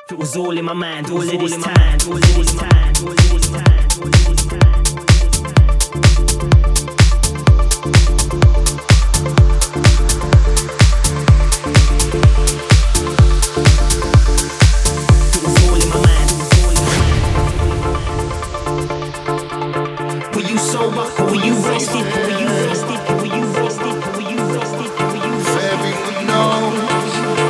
It was all in my mind, all of this time, all of this time, all of this time, all of this time. Sober, were you wasted? Were you wasted? Were you wasted? Were you wasted? Were you wasted? Everyone knows.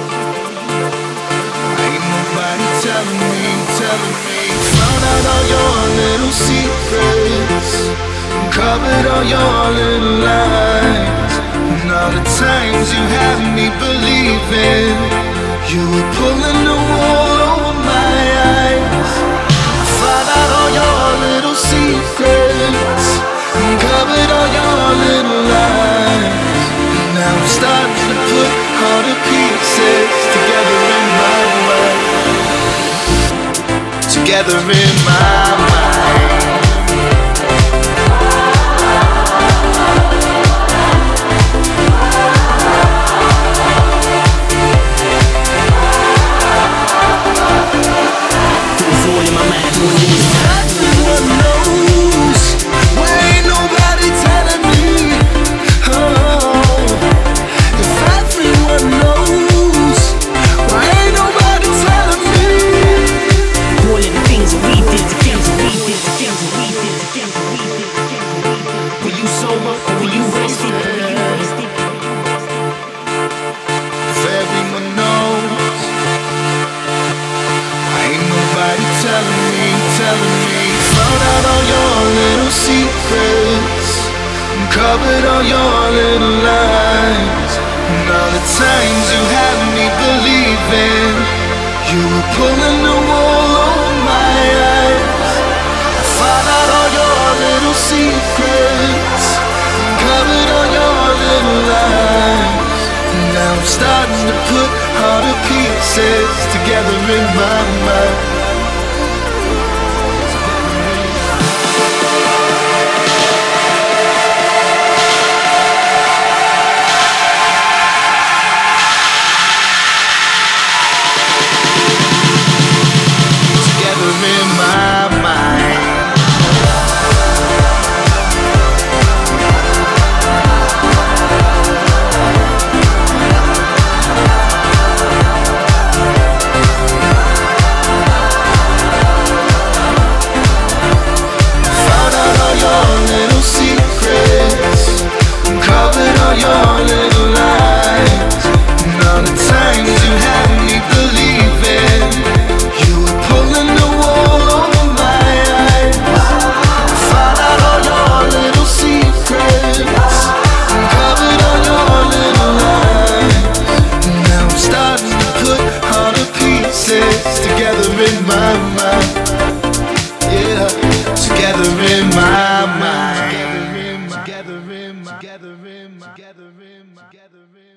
Ain't nobody telling me. Found out all your little secrets, covered all your little lies, and all the times you had me believing you were pulling the wool over my eyes. I found out all your little secrets, covered all your little lies, and now I'm starting to put all the pieces together in my mind. Together in my mind. It was all in my mind, all of this time. Everyone knows. Why ain't nobody telling me? Oh, if everyone knows, why ain't nobody telling me? All of the things that we did, the games that we did, the games that we did, the games that we did, the games that we did. Were you sober? Were you wasted? Were you wasted? If everyone knows, why ain't nobody telling me? Found out all your little secrets, covered all your little lies, and all the times you had me believing you were pulling the wool over my eyes. I found out all your little secrets, covered all your little lies, and now I'm starting to put all the pieces together in my mind. Together in my mind, yeah, together in my mind. Together in my